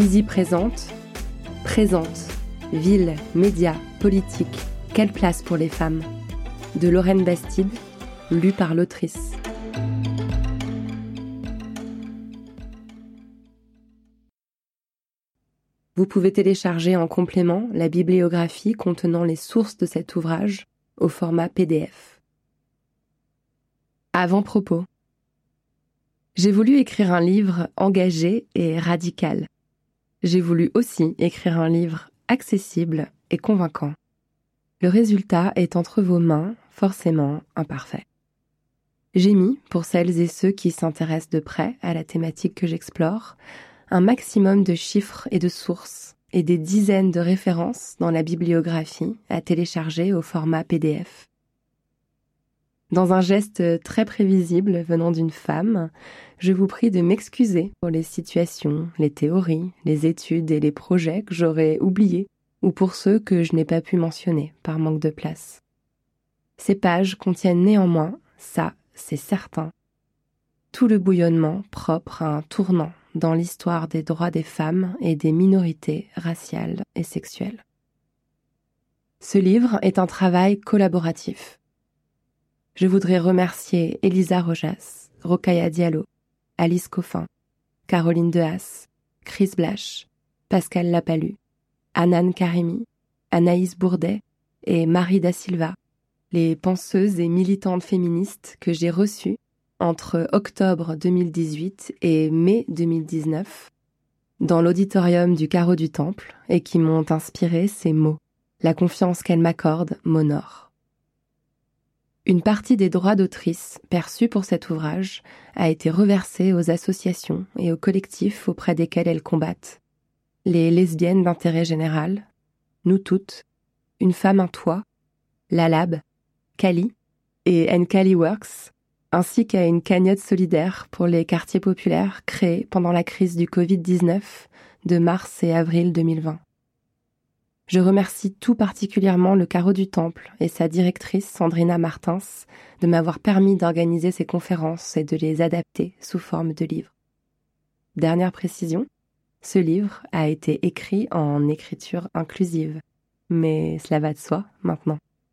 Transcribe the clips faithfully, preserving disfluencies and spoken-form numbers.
Poésie présente, présente, ville, médias, politique, quelle place pour les femmes ? De Lorraine Bastide, lu par l'autrice. Vous pouvez télécharger en complément la bibliographie contenant les sources de cet ouvrage au format P D F. Avant-propos. J'ai voulu écrire un livre engagé et radical. J'ai voulu aussi écrire un livre accessible et convaincant. Le résultat est entre vos mains, forcément imparfait. J'ai mis, pour celles et ceux qui s'intéressent de près à la thématique que j'explore, un maximum de chiffres et de sources et des dizaines de références dans la bibliographie à télécharger au format P D F. Dans un geste très prévisible venant d'une femme, je vous prie de m'excuser pour les situations, les théories, les études et les projets que j'aurais oubliés ou pour ceux que je n'ai pas pu mentionner par manque de place. Ces pages contiennent néanmoins, ça c'est certain, tout le bouillonnement propre à un tournant dans l'histoire des droits des femmes et des minorités raciales et sexuelles. Ce livre est un travail collaboratif. Je voudrais remercier Elisa Rojas, Rokhaya Diallo, Alice Coffin, Caroline Dehaas, Chris Blash, Pascal Lapalu, Anan Karimi, Anaïs Bourdet et Marie Da Silva, les penseuses et militantes féministes que j'ai reçues entre octobre deux mille dix-huit et mai deux mille dix-neuf dans l'auditorium du Carreau du Temple et qui m'ont inspiré ces mots. La confiance qu'elles m'accordent m'honore. Une partie des droits d'autrice perçus pour cet ouvrage a été reversée aux associations et aux collectifs auprès desquels elles combattent. Les lesbiennes d'intérêt général, Nous Toutes, Une femme un toit, La Lab, Cali et Nkali Works, ainsi qu'à une cagnotte solidaire pour les quartiers populaires créée pendant la crise du covid dix-neuf de mars et avril deux mille vingt. Je remercie tout particulièrement le Carreau du Temple et sa directrice Sandrina Martins de m'avoir permis d'organiser ces conférences et de les adapter sous forme de livres. Dernière précision, ce livre a été écrit en écriture inclusive, mais cela va de soi maintenant.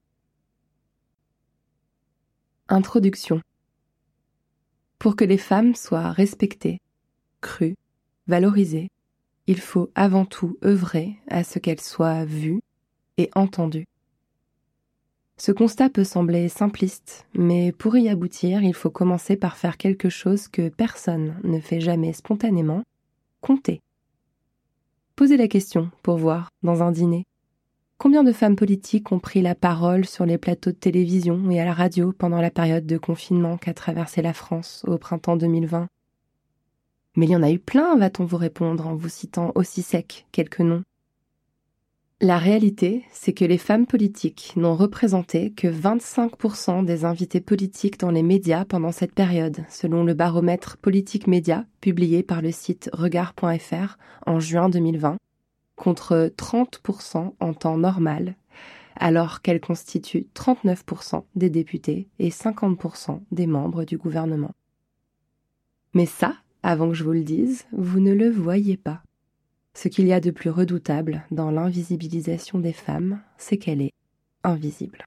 Introduction. Pour que les femmes soient respectées, crues, valorisées, il faut avant tout œuvrer à ce qu'elles soient vues et entendues. Ce constat peut sembler simpliste, mais pour y aboutir, il faut commencer par faire quelque chose que personne ne fait jamais spontanément, compter. Posez la question pour voir, dans un dîner. Combien de femmes politiques ont pris la parole sur les plateaux de télévision et à la radio pendant la période de confinement qu'a traversé la France au printemps deux mille vingt ? Mais il y en a eu plein, va-t-on vous répondre en vous citant aussi sec quelques noms. La réalité, c'est que les femmes politiques n'ont représenté que vingt-cinq pour cent des invités politiques dans les médias pendant cette période, selon le baromètre Politique Média publié par le site regard point f r en juin deux mille vingt, contre trente pour cent en temps normal, alors qu'elles constituent trente-neuf pour cent des députés et cinquante pour cent des membres du gouvernement. Mais ça, avant que je vous le dise, vous ne le voyez pas. Ce qu'il y a de plus redoutable dans l'invisibilisation des femmes, c'est qu'elle est invisible.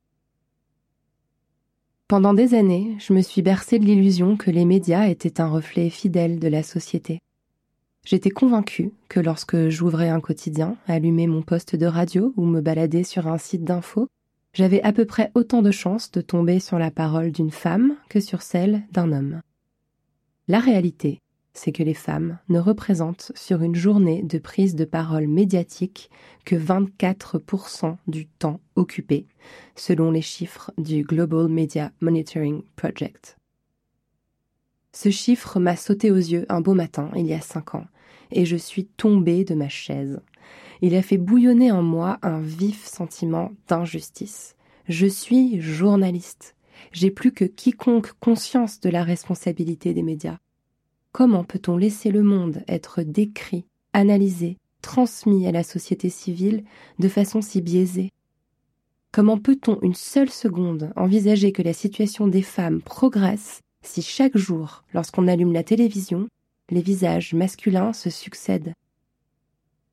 Pendant des années, je me suis bercée de l'illusion que les médias étaient un reflet fidèle de la société. J'étais convaincue que lorsque j'ouvrais un quotidien, allumais mon poste de radio ou me baladais sur un site d'info, j'avais à peu près autant de chances de tomber sur la parole d'une femme que sur celle d'un homme. La réalité, c'est que les femmes ne représentent sur une journée de prise de parole médiatique que vingt-quatre pour cent du temps occupé, selon les chiffres du Global Media Monitoring Project. Ce chiffre m'a sauté aux yeux un beau matin, il y a cinq ans, et je suis tombée de ma chaise. Il a fait bouillonner en moi un vif sentiment d'injustice. Je suis journaliste. J'ai plus que quiconque conscience de la responsabilité des médias. Comment peut-on laisser le monde être décrit, analysé, transmis à la société civile de façon si biaisée ? Comment peut-on une seule seconde envisager que la situation des femmes progresse si chaque jour, lorsqu'on allume la télévision, les visages masculins se succèdent ?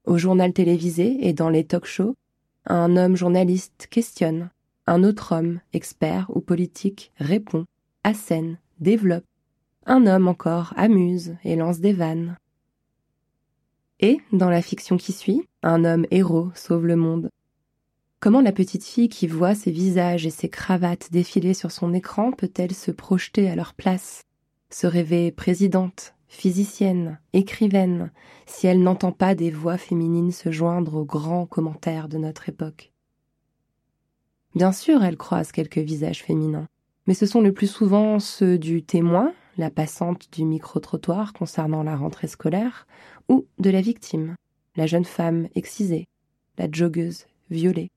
Au journal télévisé et dans les talk-shows, un homme journaliste questionne, un autre homme, expert ou politique, répond, assène, développe. Un homme encore amuse et lance des vannes. Et, dans la fiction qui suit, un homme héros sauve le monde. Comment la petite fille qui voit ses visages et ses cravates défiler sur son écran peut-elle se projeter à leur place, se rêver présidente, physicienne, écrivaine, si elle n'entend pas des voix féminines se joindre aux grands commentaires de notre époque? Bien sûr, elle croise quelques visages féminins, mais ce sont le plus souvent ceux du témoin, la passante du micro-trottoir concernant la rentrée scolaire, ou de la victime, la jeune femme excisée, la joggeuse violée.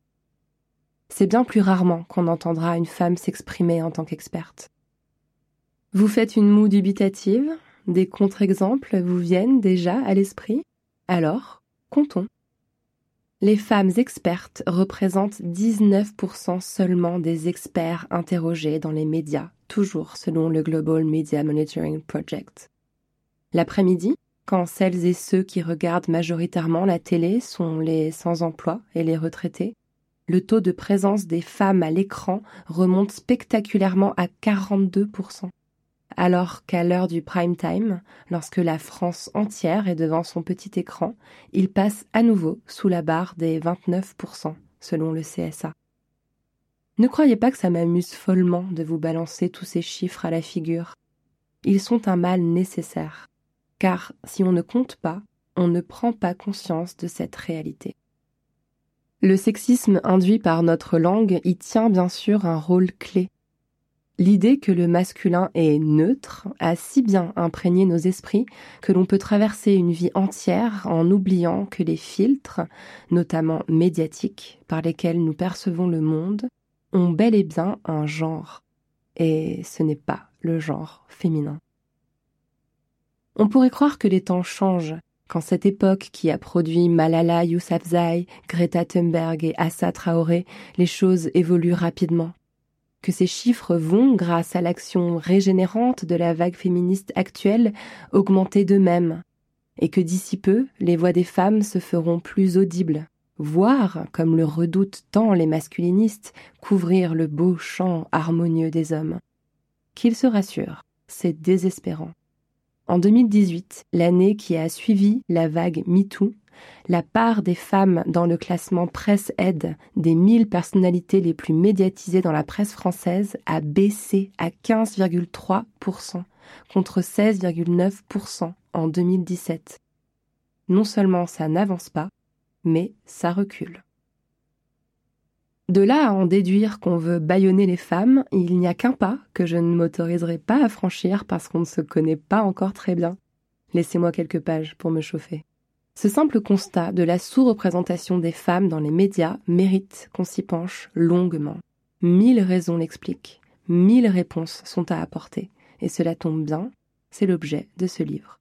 C'est bien plus rarement qu'on entendra une femme s'exprimer en tant qu'experte. Vous faites une moue dubitative? Des contre-exemples vous viennent déjà à l'esprit? Alors, comptons. Les femmes expertes représentent dix-neuf pour cent seulement des experts interrogés dans les médias, toujours selon le Global Media Monitoring Project. L'après-midi, quand celles et ceux qui regardent majoritairement la télé sont les sans-emploi et les retraités, le taux de présence des femmes à l'écran remonte spectaculairement à quarante-deux pour cent. Alors qu'à l'heure du prime time, lorsque la France entière est devant son petit écran, il passe à nouveau sous la barre des vingt-neuf pour cent, selon le C S A. Ne croyez pas que ça m'amuse follement de vous balancer tous ces chiffres à la figure. Ils sont un mal nécessaire, car si on ne compte pas, on ne prend pas conscience de cette réalité. Le sexisme induit par notre langue y tient bien sûr un rôle clé. L'idée que le masculin est neutre a si bien imprégné nos esprits que l'on peut traverser une vie entière en oubliant que les filtres, notamment médiatiques, par lesquels nous percevons le monde, ont bel et bien un genre. Et ce n'est pas le genre féminin. On pourrait croire que les temps changent, qu'en cette époque qui a produit Malala Yousafzai, Greta Thunberg et Assa Traoré, les choses évoluent rapidement. Que ces chiffres vont, grâce à l'action régénérante de la vague féministe actuelle, augmenter d'eux-mêmes, et que d'ici peu, les voix des femmes se feront plus audibles, voire, comme le redoutent tant les masculinistes, couvrir le beau chant harmonieux des hommes. Qu'ils se rassurent, c'est désespérant. En deux mille dix-huit, l'année qui a suivi la vague MeToo, la part des femmes dans le classement Presse Aide des mille personnalités les plus médiatisées dans la presse française a baissé à quinze virgule trois pour cent contre seize virgule neuf pour cent en deux mille dix-sept. Non seulement ça n'avance pas, mais ça recule. De là à en déduire qu'on veut bâillonner les femmes, il n'y a qu'un pas que je ne m'autoriserai pas à franchir parce qu'on ne se connaît pas encore très bien. Laissez-moi quelques pages pour me chauffer. Ce simple constat de la sous-représentation des femmes dans les médias mérite qu'on s'y penche longuement. Mille raisons l'expliquent, mille réponses sont à apporter, et cela tombe bien, c'est l'objet de ce livre.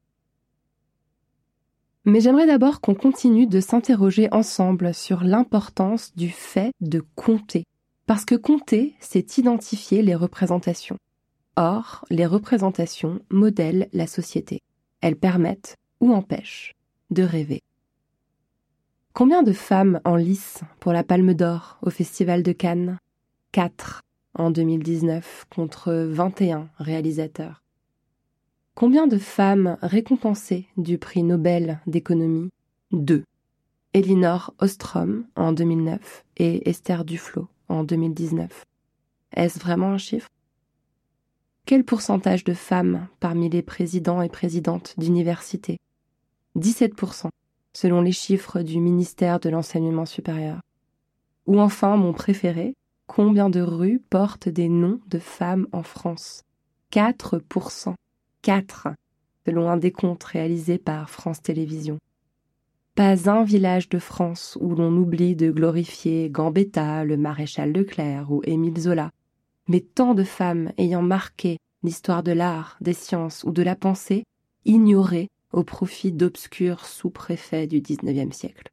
Mais j'aimerais d'abord qu'on continue de s'interroger ensemble sur l'importance du fait de compter, parce que compter, c'est identifier les représentations. Or, les représentations modèlent la société. Elles permettent, ou empêchent, de rêver. Combien de femmes en lice pour la Palme d'Or au Festival de Cannes? Quatre en deux mille dix-neuf contre vingt et un réalisateurs. Combien de femmes récompensées du prix Nobel d'économie? Deux. Elinor Ostrom en deux mille neuf et Esther Duflo en deux mille dix-neuf. Est-ce vraiment un chiffre? Quel pourcentage de femmes parmi les présidents et présidentes d'université? dix-sept pour cent, selon les chiffres du ministère de l'Enseignement supérieur. Ou enfin, mon préféré, combien de rues portent des noms de femmes en France? quatre pour cent. quatre, selon un décompte réalisé par France Télévisions. Pas un village de France où l'on oublie de glorifier Gambetta, le maréchal Leclerc ou Émile Zola, mais tant de femmes ayant marqué l'histoire de l'art, des sciences ou de la pensée, ignorées au profit d'obscurs sous-préfets du dix-neuvième siècle.